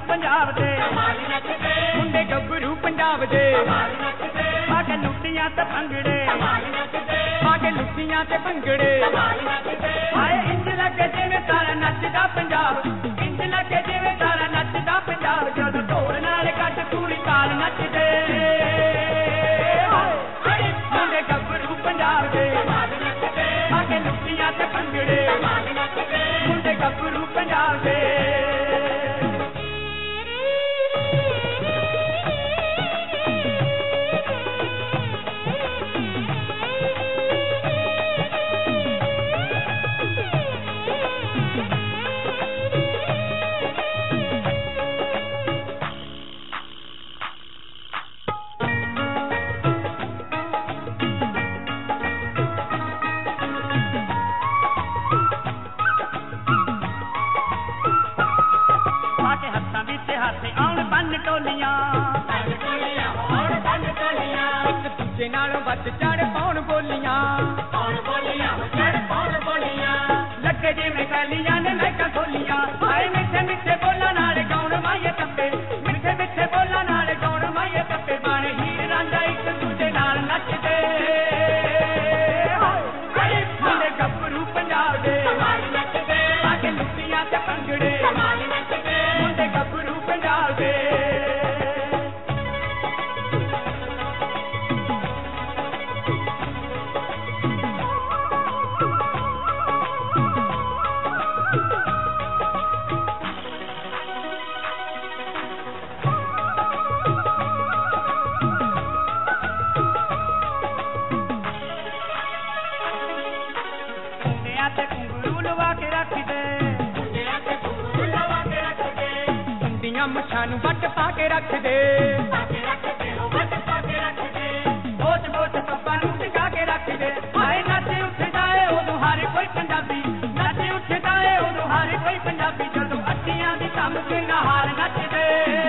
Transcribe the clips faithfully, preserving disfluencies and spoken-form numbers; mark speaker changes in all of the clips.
Speaker 1: पंजाब दे मुंडे गभरू पंजाब दे आके लुटियां ते भंगड़े आके लुटियां ते भंगड़े आए इंज लगे जिवें सारा नचदा पंजाब इंज लगे जिवें सारा नचदा पंजाब जदों ढोल नाल कट पूरी ताल नचदे मुंडे गभरू पंजाब दे आके लुटियां ते भंगड़े मुंडे गभरू पंजाब दे नालों बच चढ़ पौन बोलियां लगे जिवें गलियां ने लैका खोलियां आए मिठे मिठे बोला नाल गौण माए टप्पे मिठे मिठे बोला नाल गौण माए टप्पे बन हीर रांझा एक दूजे नाल नचदे मुंडे गभरू पंजाब दे आके लुटियां ते भंगड़े मुंडे गभरू पंजाब दे मुछानू बट पाके रख दे बोच बोच पप्पा नू टिका के रख दे आए नच उठदा है उदों हर कोई पंजाबी नच उठदा है उदों हर कोई पंजाबी जदों अट्टियां दी कम के नहार नचदे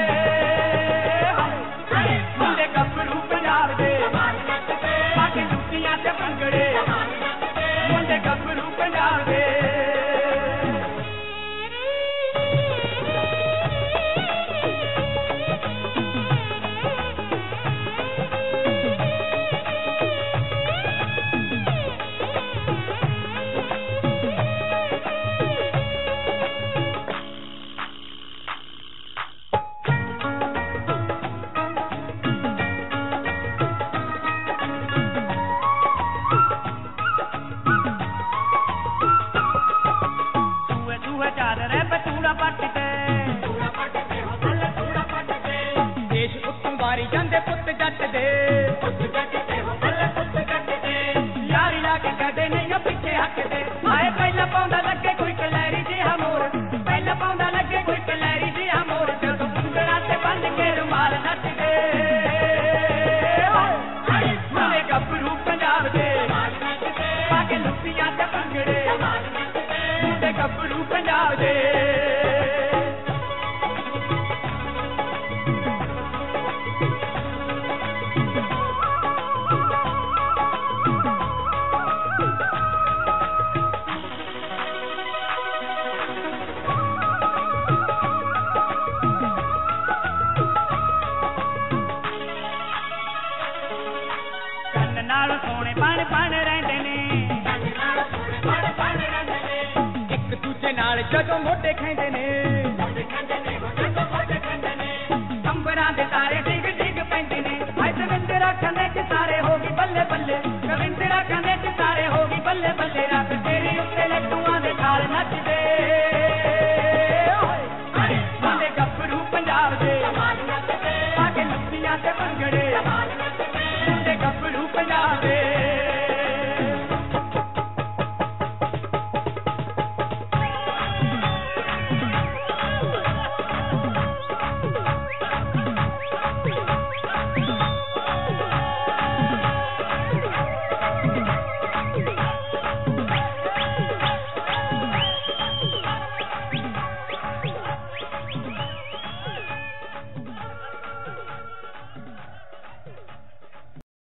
Speaker 1: मुंडे गभरू पंजाब दे आके लुटियां ते भंगड़े मुंडे गभरू पंजाब दे गभरू पंजाब दे कंन नाल सोने बन बन रहिंदे ने जदों मोटे खांदे ने कंबरां दे तारे डिग डिग पैंदे ने हाय दविंदरा खंदे च सारे हो गई बल्ले बल्ले दविंदरा खंदे च सारे हो गई बल्ले बल्ले रब तेरी उत्ते लड्डू